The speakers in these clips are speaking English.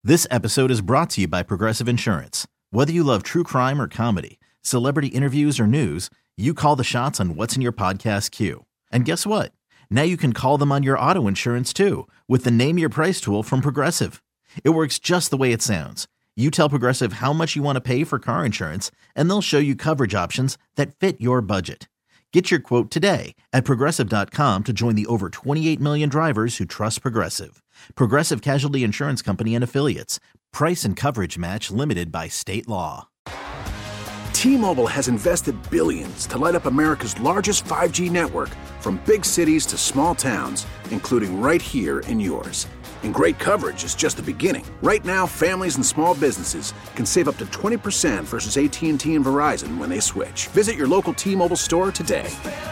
This episode is brought to you by Progressive Insurance. Whether you love true crime or comedy, celebrity interviews or news, you call the shots on what's in your podcast queue. And guess what? Now you can call them on your auto insurance too with the Name Your Price tool from Progressive. It works just the way it sounds. You tell Progressive how much you want to pay for car insurance, and they'll show you coverage options that fit your budget. Get your quote today at Progressive.com to join the over 28 million drivers who trust Progressive. Progressive Casualty Insurance Company and Affiliates. Price and coverage match limited by state law. T-Mobile has invested billions to light up America's largest 5G network, from big cities to small towns, including right here in yours. And great coverage is just the beginning. Right now, families and small businesses can save up to 20% versus AT&T and Verizon when they switch. Visit your local T-Mobile store today.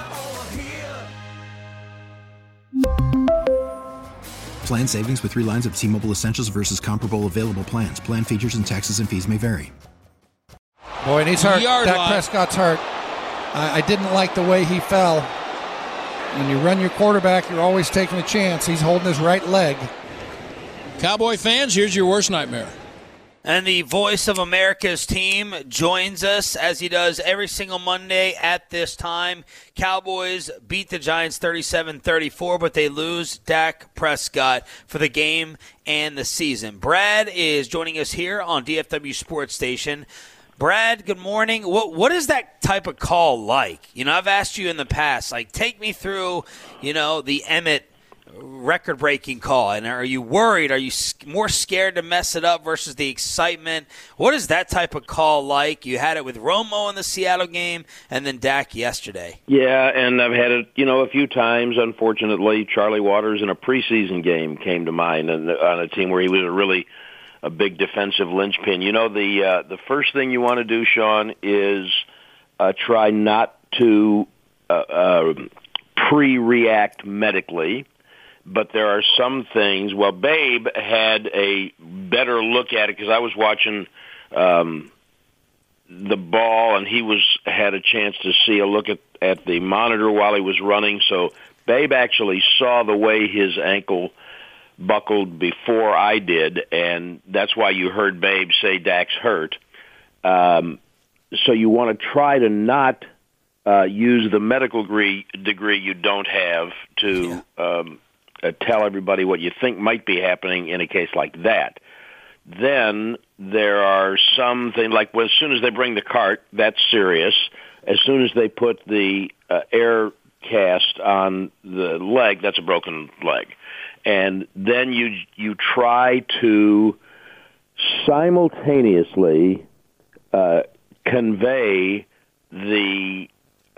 Plan savings with 3 lines of T-Mobile Essentials versus comparable available plans. Plan features and taxes and fees may vary. Boy, and he's hurt. Dak Prescott's hurt. I didn't like the way he fell. When you run your quarterback, you're always taking a chance. He's holding his right leg. Cowboy fans, here's your worst nightmare. And the voice of America's team joins us as he does every single Monday at this time. Cowboys beat the Giants 37-34, but they lose Dak Prescott for the game and the season. Brad is joining us here on DFW Sports Station. Brad, good morning. What is that type of call like? You know, I've asked you in the past, like, take me through, the Emmett record-breaking call. And are you worried? Are you more scared to mess it up versus the excitement? What is that type of call like? You had it with Romo in the Seattle game and then Dak yesterday. Yeah, and I've had it, a few times. Unfortunately, Charlie Waters in a preseason game came to mind on a team where he was a big defensive linchpin. The first thing you want to do, Sean, is try not to pre-react medically. But there are some things. Well, Babe had a better look at it because I was watching the ball, and he had a chance to see a look at the monitor while he was running. So Babe actually saw the way his ankle buckled before I did, and that's why you heard Babe say Dak's hurt. So you want to try to not use the medical degree you don't have to tell everybody what you think might be happening in a case like that. Then there are some things like, as soon as they bring the cart, that's serious. As soon as they put the air cast on the leg, that's a broken leg. And then you try to simultaneously convey the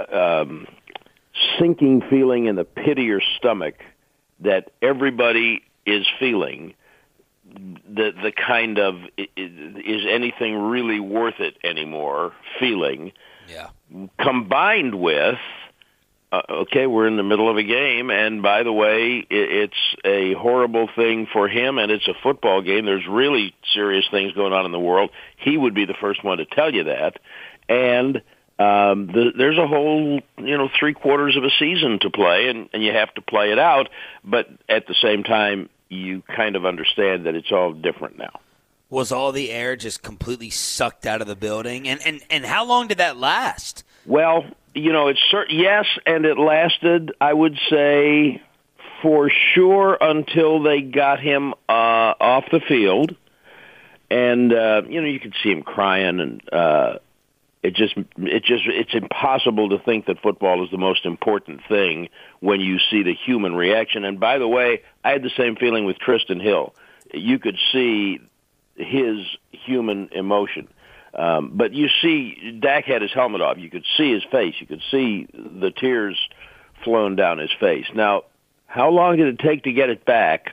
sinking feeling in the pit of your stomach that everybody is feeling, the kind of is anything really worth it anymore feeling, combined with, we're in the middle of a game, and by the way, it's a horrible thing for him, and it's a football game. There's really serious things going on in the world. He would be the first one to tell you that. And there's a whole, 3/4 of a season to play, and you have to play it out. But at the same time, you kind of understand that it's all different now. Was all the air just completely sucked out of the building? And how long did that last? Well, yes, and it lasted, I would say, for sure until they got him off the field. And, you could see him crying, and it's impossible to think that football is the most important thing when you see the human reaction. And by the way, I had the same feeling with Tristan Hill. You could see his human emotion. But you see, Dak had his helmet off. You could see his face. You could see the tears flowing down his face. Now, how long did it take to get it back?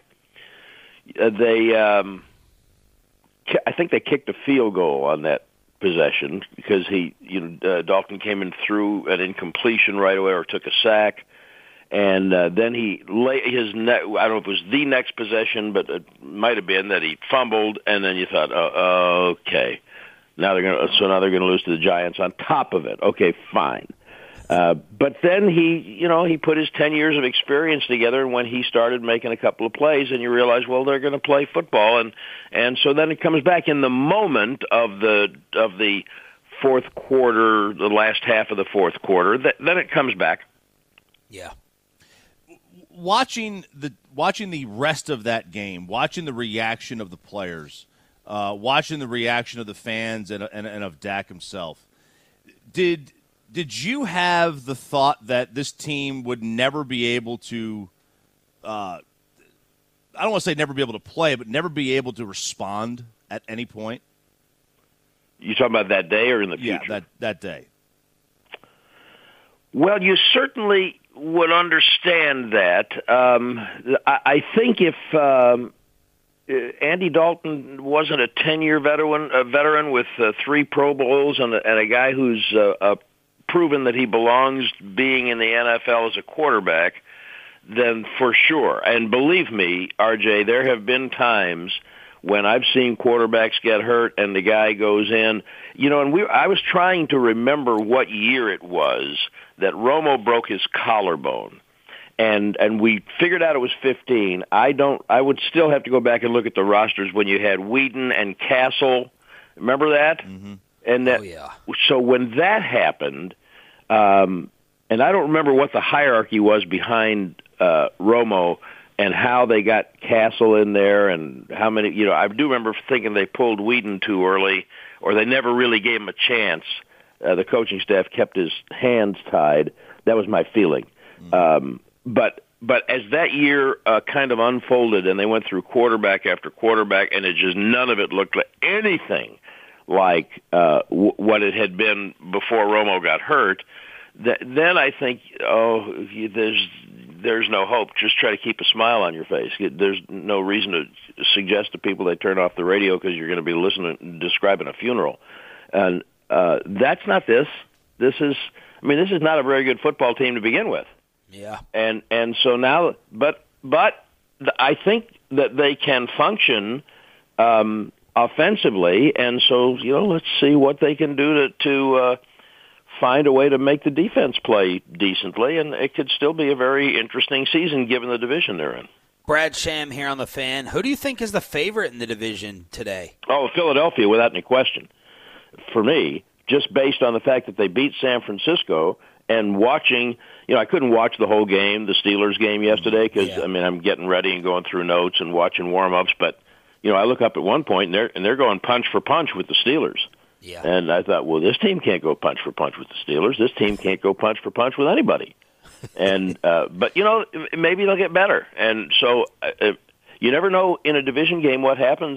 I think they kicked a field goal on that possession because Dalton came in through an incompletion right away or took a sack. And then he I don't know if it was the next possession, but it might have been that he fumbled, and then you thought, okay, now they're going to lose to the Giants on top of it. Okay, fine. But then he put his 10 years of experience together, and when he started making a couple of plays, and you realize, well, they're going to play football, and so then it comes back in the moment of the fourth quarter, the last half of the fourth quarter. Then it comes back. Yeah. Watching the rest of that game, watching the reaction of the players, watching the reaction of the fans and of Dak himself, did you have the thought that this team would never be able to I don't want to say never be able to play, but never be able to respond at any point? You talking about that day or in the future? Yeah, that day. Well, you certainly would understand that. I think if Andy Dalton wasn't a 10-year veteran with 3 Pro Bowls and a guy who's proven that he belongs being in the NFL as a quarterback, then for sure. And believe me, RJ, there have been times when I've seen quarterbacks get hurt and the guy goes in. And I was trying to remember what year it was that Romo broke his collarbone. And we figured out it was 15. I would still have to go back and look at the rosters when you had Whedon and Castle. Remember that? Mm-hmm. And that, oh, yeah. So when that happened, and I don't remember what the hierarchy was behind Romo and how they got Castle in there and how many, I do remember thinking they pulled Whedon too early or they never really gave him a chance. The coaching staff kept his hands tied. That was my feeling. Mm-hmm. But as that year kind of unfolded and they went through quarterback after quarterback and none of it looked like anything like what it had been before Romo got hurt, then I think, there's no hope. Just try to keep a smile on your face. There's no reason to suggest to people they turn off the radio because you're going to be describing a funeral. And that's not this. This is not a very good football team to begin with. Yeah. And so now, but I think that they can function offensively, and so let's see what they can do to find a way to make the defense play decently, and it could still be a very interesting season given the division they're in. Brad Sham here on The Fan. Who do you think is the favorite in the division today? Oh, Philadelphia, without any question. For me, just based on the fact that they beat San Francisco and watching, I couldn't watch the whole game, the Steelers game yesterday, because, I'm getting ready and going through notes and watching warm-ups, but, I look up at one point, and they're going punch for punch with the Steelers. Yeah. And I thought, well, this team can't go punch for punch with the Steelers. This team can't go punch for punch with anybody. And but maybe they'll get better. And so you never know in a division game what happens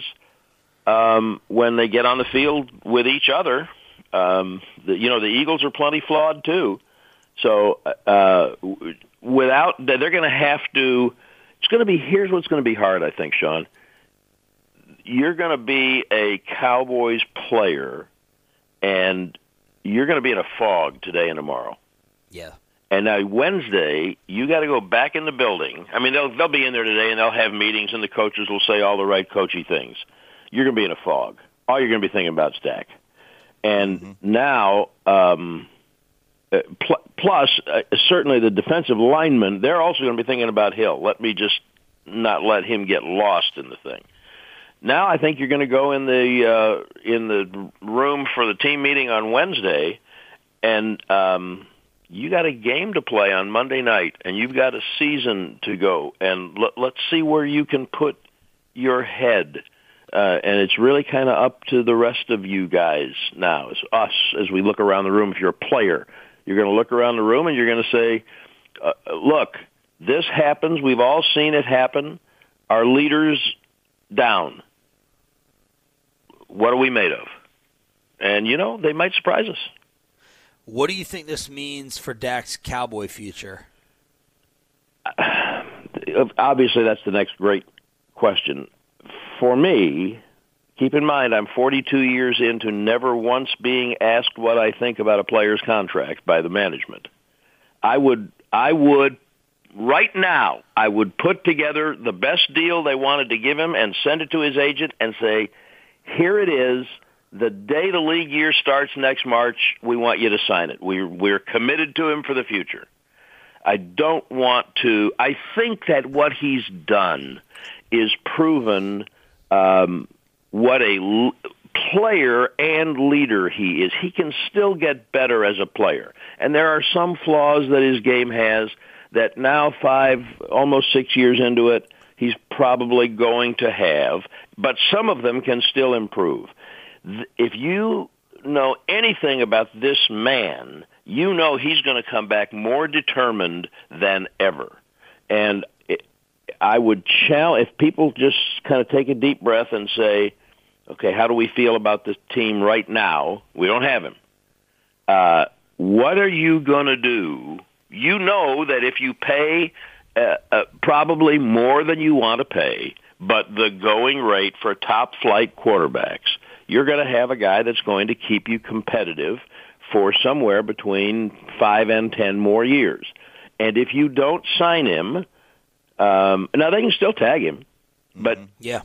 when they get on the field with each other. The Eagles are plenty flawed too. So they're going to have to. It's going to be. Here's what's going to be hard, I think, Sean. You're going to be a Cowboys player, and you're going to be in a fog today and tomorrow. Yeah. And now Wednesday, you got to go back in the building. They'll be in there today, and they'll have meetings, and the coaches will say all the right coachy things. You're going to be in a fog. All you're going to be thinking about is Dak. And now, plus, certainly the defensive linemen, they're also going to be thinking about Hill. Let me just not let him get lost in the thing. Now I think you're going to go in the room for the team meeting on Wednesday, and you got a game to play on Monday night, and you've got a season to go, and let's see where you can put your head. And it's really kind of up to the rest of you guys now, as we look around the room. If you're a player, you're going to look around the room and you're going to say, look, this happens. We've all seen it happen. Our leader's down. What are we made of? And, they might surprise us. What do you think this means for Dak's Cowboy future? Obviously, that's the next great question. For me, keep in mind, I'm 42 years into never once being asked what I think about a player's contract by the management. I would right now, I would put together the best deal they wanted to give him and send it to his agent and say, here it is, the day the league year starts next March, we want you to sign it. We're committed to him for the future. I don't want to. I think that what he's done is proven what a player and leader he is. He can still get better as a player. And there are some flaws that his game has that now 5, almost 6 years into it, he's probably going to have. But some of them can still improve. If you know anything about this man, you know he's going to come back more determined than ever. And I would challenge, if people just kind of take a deep breath and say, okay, how do we feel about this team right now? We don't have him. What are you going to do? You know that if you pay probably more than you want to pay, but the going rate for top-flight quarterbacks, you're going to have a guy that's going to keep you competitive for somewhere between 5 and 10 more years. And if you don't sign him, now they can still tag him, but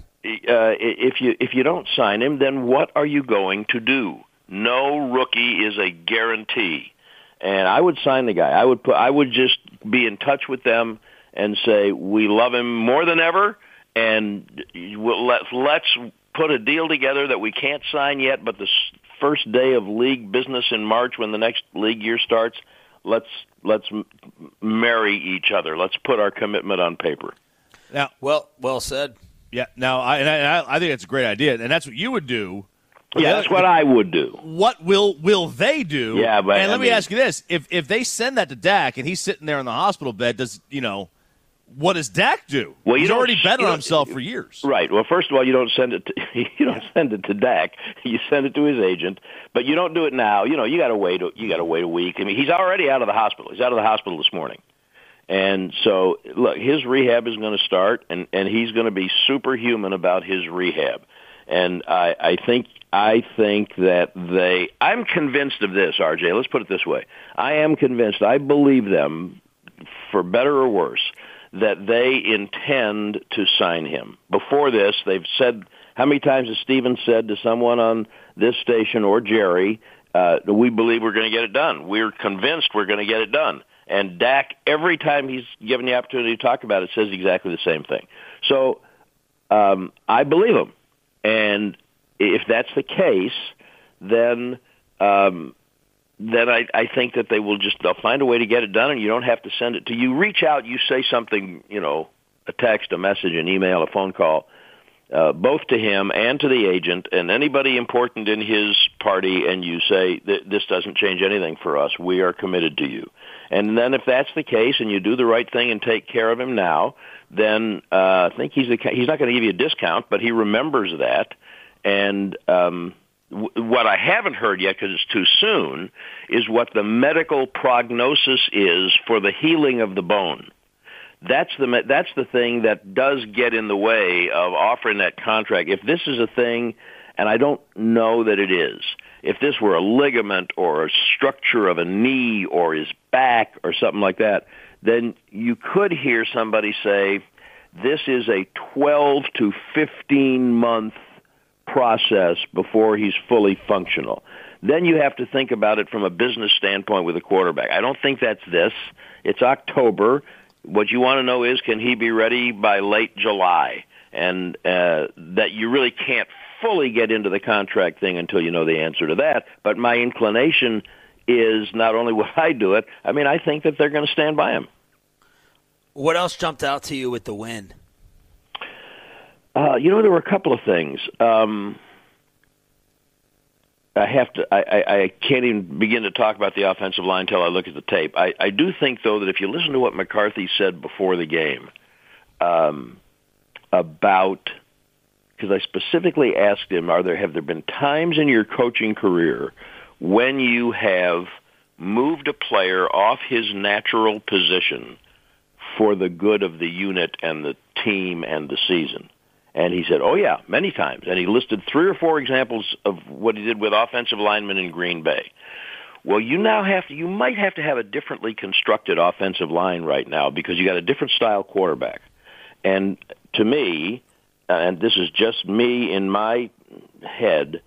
if you don't sign him, then what are you going to do? No rookie is a guarantee, and I would sign the guy. I would just be in touch with them and say we love him more than ever, and let's put a deal together that we can't sign yet, but the first day of league business in March when the next league year starts, let's marry each other. Let's put our commitment on paper. Now, well said. Yeah. Now, I think that's a great idea, and that's what you would do. Yeah, that's what I would do. What will they do? Yeah, but and let me ask you this: if they send that to Dak and he's sitting there in the hospital bed, what does Dak do? Well, he's already bet on himself for years. Right. Well, first of all, you don't send it to Dak. You send it to his agent, but you don't do it now. You got to wait. You got to wait a week. I mean, he's already out of the hospital. He's out of the hospital this morning, and so look, his rehab is going to start, and he's going to be superhuman about his rehab. And I think that I'm convinced of this, RJ. Let's put it this way. I am convinced. I believe them, for better or worse, that they intend to sign him. Before this, they've said, how many times has Steven said to someone on this station or Jerry, we believe we're going to get it done. We're convinced we're going to get it done. And Dak, every time he's given the opportunity to talk about it, says exactly the same thing. So I believe him. And if that's the case, then I think that they'll find a way to get it done, and you don't have to send it to you. Reach out, you say something, a text, a message, an email, a phone call, both to him and to the agent and anybody important in his party, and you say, this doesn't change anything for us. We are committed to you. And then if that's the case and you do the right thing and take care of him now, then I think he's not going to give you a discount, but he remembers that. And what I haven't heard yet, because it's too soon, is what the medical prognosis is for the healing of the bone. That's the thing that does get in the way of offering that contract. If this is a thing, and I don't know that it is, if this were a ligament or a structure of a knee or his back or something like that, then you could hear somebody say, this is a 12 to 15-month process before he's fully functional. Then you have to think about it from a business standpoint with a quarterback. I don't think that's this. It's October. What you want to know is, can he be ready by late July? And that you really can't fully get into the contract thing until you know the answer to that. But my inclination is not only would I do it, I think that they're going to stand by him. What else jumped out to you with the win? There were a couple of things. I can't even begin to talk about the offensive line until I look at the tape. I do think, though, that if you listen to what McCarthy said before the game about, because I specifically asked him, have there been times in your coaching career when you have moved a player off his natural position for the good of the unit and the team and the season? And he said, oh, yeah, many times. And he listed 3 or 4 examples of what he did with offensive linemen in Green Bay. Well, you might have to have a differently constructed offensive line right now because you got a different style quarterback. And to me, and this is just me in my head,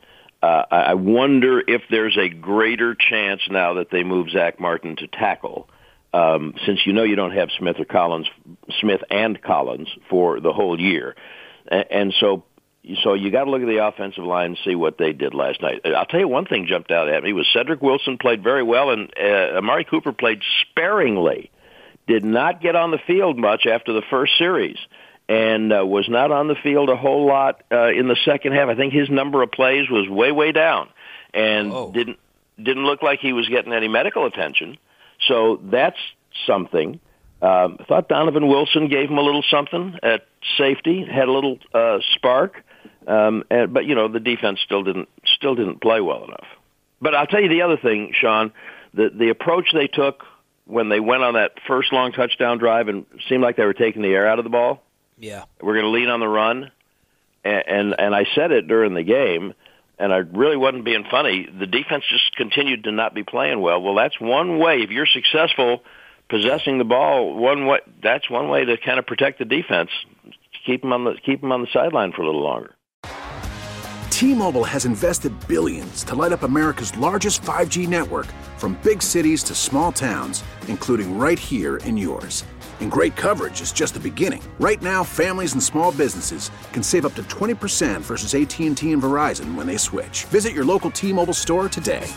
I wonder if there's a greater chance now that they move Zach Martin to tackle, since you don't have Smith and Collins for the whole year, and so you got to look at the offensive line and see what they did last night. I'll tell you one thing jumped out at me was Cedric Wilson played very well, and Amari Cooper played sparingly. Did not get on the field much after the first series, and was not on the field a whole lot in the second half. I think his number of plays was way down, and didn't look like he was getting any medical attention. So that's something. I thought Donovan Wilson gave him a little something at safety, had a little spark, but the defense still didn't play well enough. But I'll tell you the other thing, Sean, the approach they took when they went on that first long touchdown drive and seemed like they were taking the air out of the ball. Yeah, we're going to lean on the run, and I said it during the game, and I really wasn't being funny. The defense just continued to not be playing well. Well, that's one way. If you're successful possessing the ball, that's one way to kind of protect the defense. Keep them on the sideline for a little longer. T-Mobile has invested billions to light up America's largest 5G network, from big cities to small towns, including right here in yours. And great coverage is just the beginning. Right now, families and small businesses can save up to 20% versus AT&T and Verizon when they switch. Visit your local T-Mobile store today.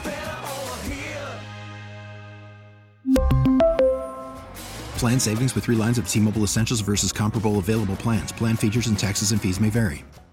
Plan savings with 3 lines of T-Mobile Essentials versus comparable available plans. Plan features and taxes and fees may vary.